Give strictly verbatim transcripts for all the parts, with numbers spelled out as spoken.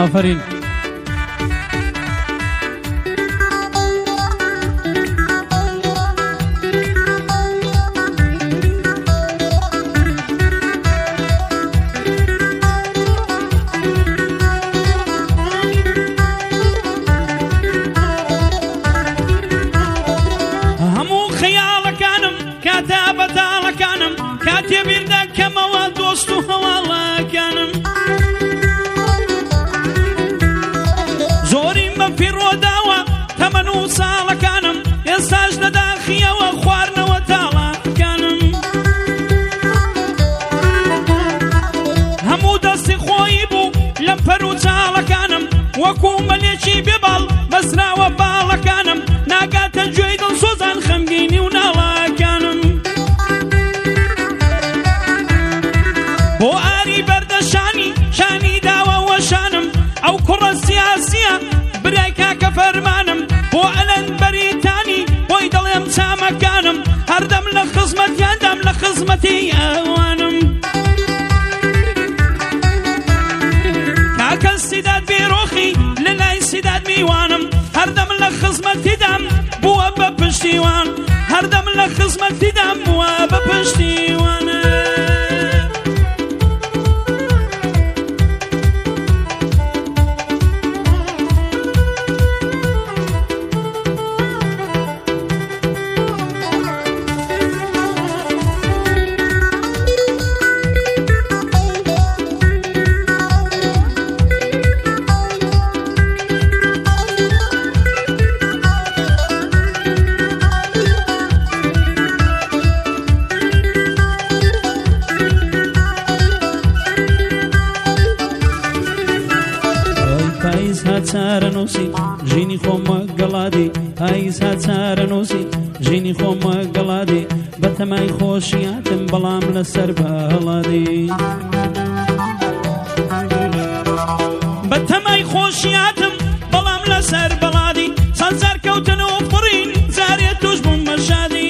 آفرین. وەکو مەلێکی بێباڵ بەسراوە باڵەکانم ناگاتە گوێی دڵسۆزان خەمگینی و ناڵاکانم بۆ ئاری بەردەشانی شانی داوە وەشانم ئەو کوڕە سیاسیە برای کاکە فەرمانم بۆ ئەلەن بەریتانی بۆی دەڵێم چامەکانم هەردەم لە خزمەتیاندام لە خزمەتی ئەوانم کاکە سیداد بێرۆخی لەلای سیداد میوانم هەردەم لە خزمەتیدام بووە بە پشتیوان هەردەم لە خزمەتیدام بووە بە پشتیوانە چارەنووسی ژینی خۆمە گەڵادی پاییز ها چارەنووسی ژینی خۆمە گەڵادی بە تەمای خۆشیاتم بەڵام لەسەر بەهەڵادی بە تەمای خۆشیاتم بەڵام لەسەر بەڵادی چەند جار کەوتنەوە پڕین جارێ توش بووم مەشادی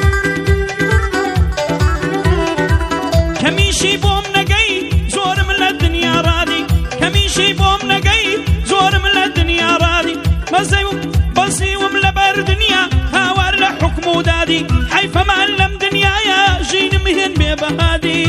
کەمیشی بۆم نەگەی زۆرم لە دنیا ڕادی کەمیشی بۆم نەگەی زۆرم لە دنیا ڕادی بەزەی و بەزیوم لەبەر دنیا هاوار لە حکم و دادی حیفەمان لەم دنیایە ژینم هێن بێبەهادی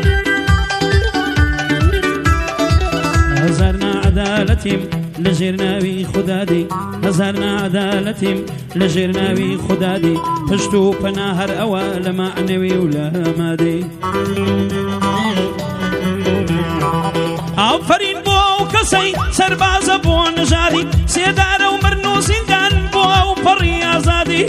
هەزار نەعەدالەتیم لەژێر ناوی خودادی هەزار نەعەدالەتیم لەژێر ناوی خودادی پشت و پەنا هەر ئەوە لە معنەوی و لە مادی ئافرین بۆ ئەو کەسەی سەربازە بۆ نژادی سێدارە و مرن و زیندان بۆ ئەو پەڕی ئازادی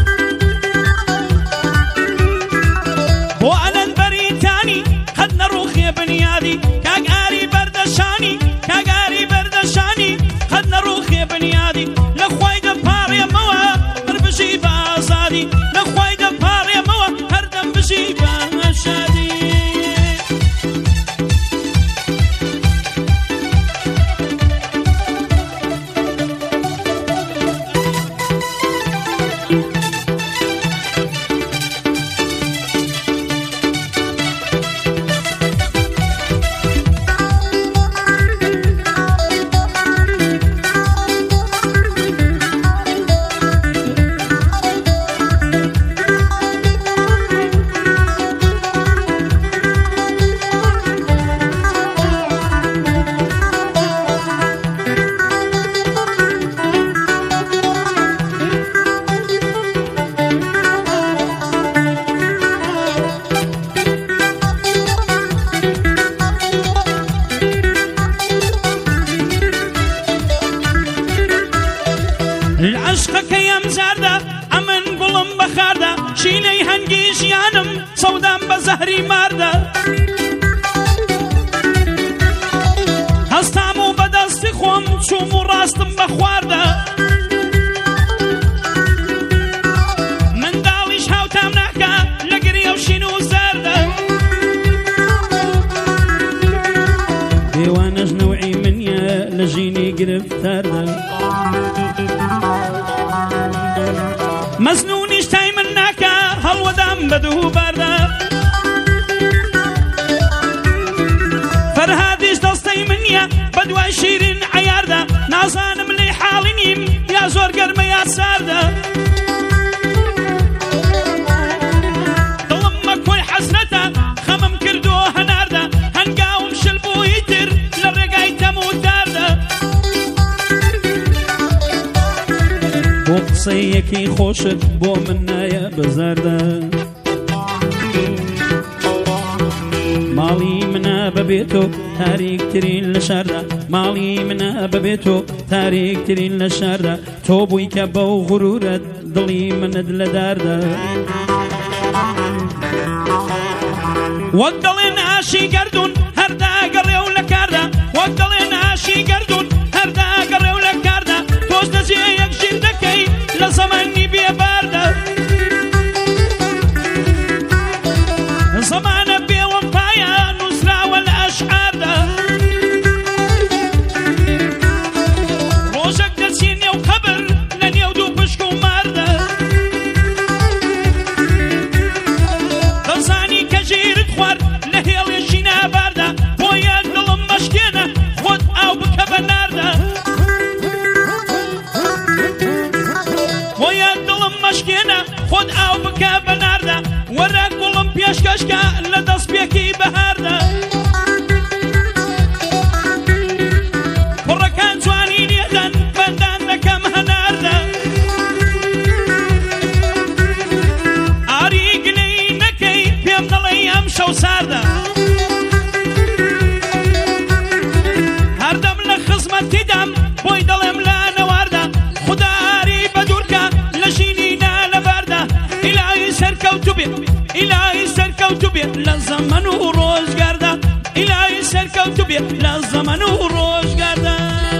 بۆ ئەلەن بەریتانی قەت نەڕووخێ بنیادی کاگاری بەردەشانی کاگاری بەردەشانی قەت نەڕووخێ بنیادی لە خوای دەپاڕێمەوە هەر بژی بە ئازادی لە خوای دەپاڕێمەوە هەردەم بژی بە شادی عشقەکەی ئەم جاردا ئەمن گوڵم بەخاردا شینەی هەنگی ژیانم سەودام بە زەهری ماردا هەستام و بەدەستی خۆم چووم و ڕاستم بە خواردا منداڵیش هاوتام ناکە لە گریە و شین و زەردا دێوانەش نەوعی منیە لە ژینی گرفتاردا مەزنونیش تای من ناکە هەڵوەدام بە دووباردا فەرهادیش دەستەی منیە بە دوای شیرین عیاردا نازانم لێ حاڵی نیم یا زۆر گەرمە یا ساردا دڵم مەکۆی حەسرەتە خەمم کردووە هەناردا هەنگاوم شل بووی تر لە ڕێگای تەموتاردا بۆ قسەی یەکی خۆشت بۆ من نایە بەزاردا ماڵی منە بەبێتۆ تاریکترین لە شاردا ماڵی منە بەبێتۆ تاریکترین لە شاردا تۆ بووی کە بەو غورورەت دڵی منت لە داردا وەک دەڵێن ئاشی گەردون هەرداگەڕێ و لە کاردا وەک دەڵێن ئاشی گەردون هەرداگەڕێ و لە کاردا تۆش دەجێ یەک ژیر دەکەی لە زەمانی بێباردا زەمانە بێوەفایە نووسراوە لە ئەشعاردا ڕۆژێک دەچی نێو قەبر لە نێو دوو پشک و ماردا دەزانی کە ژیرت خوارد لە هێڵێکی ناباردا بۆ یەک دڵم مەشکێنە خۆت ئاو بکە بە ناردا بۆ یەک دڵم مەشکێنە خۆت ئاو بکە بە ناردا وەرە گوڵم پێشکەشکە لە دەست پێکی بەهاردا کوڕەکان جوانی لێدەن بەندان دەکەم هەناردا ئاری گلەی نەکەی پێم دەڵێ ئەم شەو ساردا هەردەم لە خزمەتیدام بۆی دەڵێم لە نەواردا خودا ئاری بەدوورکە لە ژینی نالەباردا ئیلاهی سەرکەوتوو بێ ئیلاهی سەرکەوتوو بێ لە زەمەن و ڕۆژگاردا ئیلاهی سەرکەوتوو بێ لە زەمەن و ڕۆژگاردا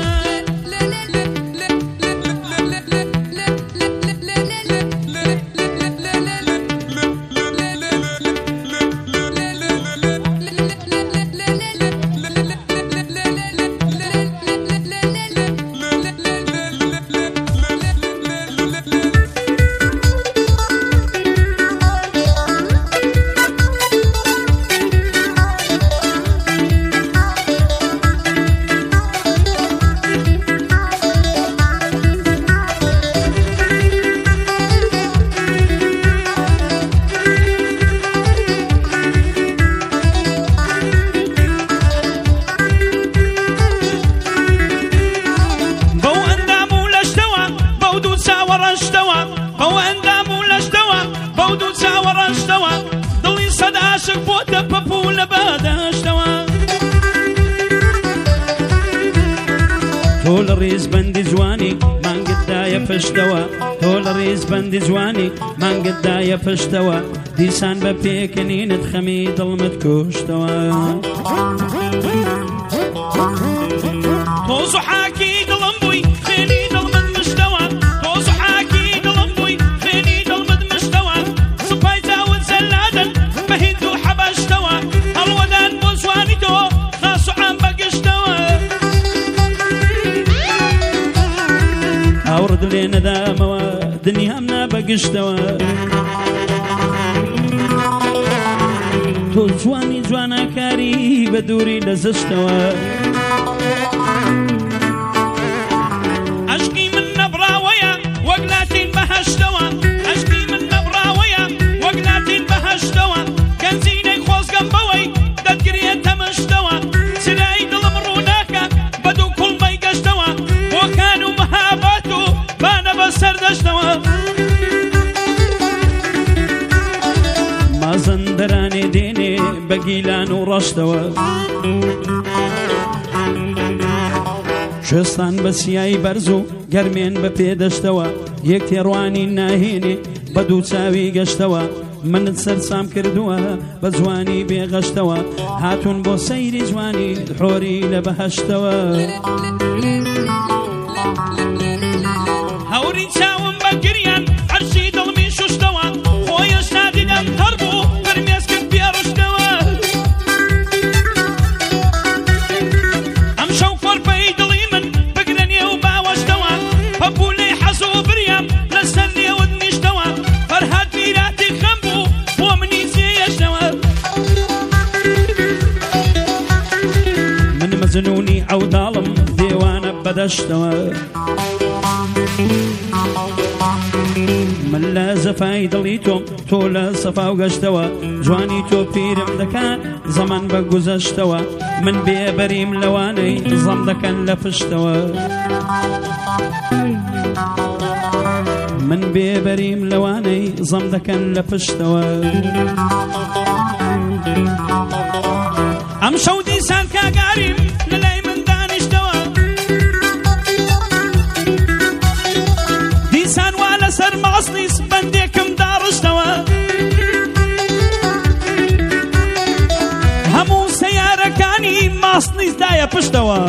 تۆ لە ڕێزبەندی جوانی مانگتدایە پشتەوە تۆ لە ڕێزبەندی جوانی مانگتدایە پشتەوە دیسان بە پێکەنینت خەمی دڵمت کوشتەوە تۆ زوحاکی دڵم بووی خوێنی دڵمت مشتەوە تۆ زوحاکی دڵم بووی خوێنی دڵمت مشتەوە سوپای چاوت زەلادن بە هیند و حەبەشتەوە هەڵوەدان بۆ جوانی تۆ خاس و عام بەگشتەوە ئاورد لێ نەدامەوە دنیام نابەگشتەوە تۆ جوانی جوانەکاری بە دووری لە زشتەوە عەشقی من نەبراوەیە وەک لاتین بەهەشتەوە عەشقی من نەبراوەیە وەک لاتین بەهەشتەوە گەنجینەی خۆزگەم بەوەی دەتگرێ تەمەشتەوە چرای دڵم ڕووناکە بە دوو کوڵمەی گەشتەوە بۆکان و مەهابەت و بانە بە سەردەشتەوە مازەندەرانێ دێنێ بە گیلان و ڕەشتەوە شێستان بە سیایی بەرز و گەرمێن بە پێدەشتەوە یەک تێڕوانی ناهێنێ بە دوو چاوی گەشتەوە منت سەرسام کردووە بە جوانی بێغەشتەوە هاتوون بۆ سەیری جوانی حۆری لە بەهەشتەوە هەوری چاوم بە گریان عەرشی دڵمی شوشتەوە خۆیش نادیدەم هەر بوو فرمێس کرد پێڕشتەوە ئەم شەو فۆرپەی دڵی من بگرە نێو باوەشتەوە پەپولەی حەز و بریام لەسەر نێوت نیشتەوە فەرهاد میراتی خەم بوو بۆ منی جێیەشتەوە من مەزنونی ئەوداڵم دێوانە بەدەشتەوە من لە زەفای دڵی تۆم تۆ لە سەفا و گەشتەوە جوانی تۆ پیرم دەکات زەمان بە گوزەشتەوە من بێبەریم لەوانەی زەم دەکەن لە پشتەوە من بێبەریم لەوانەی زەم دەکەن لە پشتەوە ئەم شەو دیسان کاگاریم لەلای من دانیشتەوە دیسان وا لەسەر ماسنیس بەندێکم داڕشتەوە هەموو سەیارەکانی ماسنیس دایە پشتەوە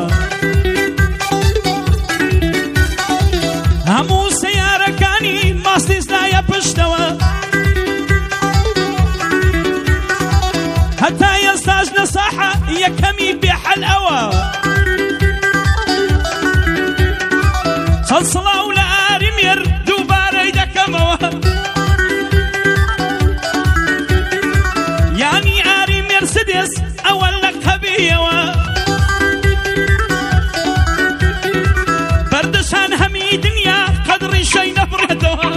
هەموو سەیارەکانی ماسنیس دایە پشتەوە هەتا ئێستاش نەساحە یەکەمی بێحەل ئەوە چەند سڵاو لە ئاریمێر دووبارەی دەکەمەوە یانی ئاری مێرسدس ئەوە لە قەبیەوە بەردەشان هەمی دنیا قەدری شەی نەبڕێتەوە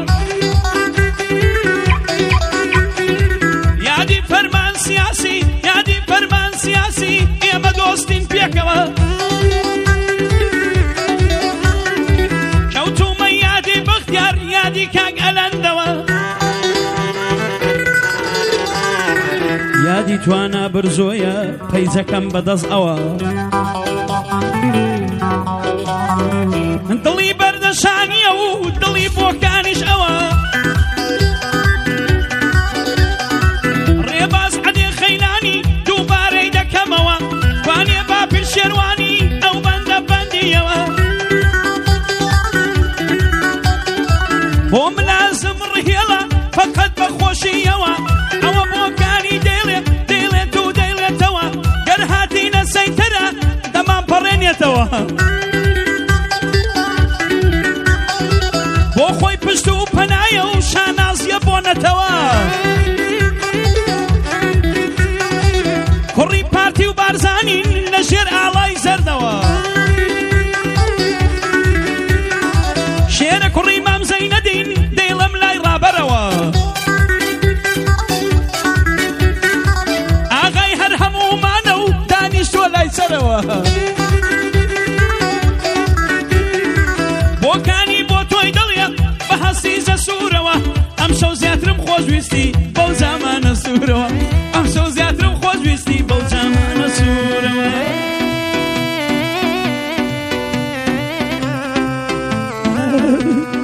یادی فەرمان سیاسی یادی فەرمان سیاسی ئێمە دۆستین پێکەوە کەوتومە یادی بەختیار یادی کاک ئەلەندەوە یادی توانە برزۆیە پەیزەکەم بەدەست ئەوە دڵی بەردەشانیە و دڵی بۆکانیش ئەوە ڕێباز عەدێ خەیلانی دووبارەی دەکەمەوە توانێ باپیر شێروانی ئەو بەندە بەندیەوە بۆ ملازم ڕهێڵە فەقەت بەخۆشیەوە ئەوە بۆکانی دەیڵێت دەیڵێت و دەیڵێتەوە گەر هاتینە سەیتەرە دەمان پەڕێنێتەوە بۆ خۆی پشت و پەنایە و شانازیە بۆنەتەوە کوڕی پارتی و بارزانین لەژێر ئاڵای زەردەوە شێرە کوڕی مام زەینەدین دەیڵەم لای ڕابەرەوە ئاغای هەر هەموومانە و دانیشتووە لای سەرەوە بۆکانی بۆ تۆی دڵێت بە هەستی زەسوورەوە ئەم شەو زیاترم خۆشویستی بەو زامانە سوورەوە ئەم شەو زیاترم خۆشویستی بەو زامانە سوورەوە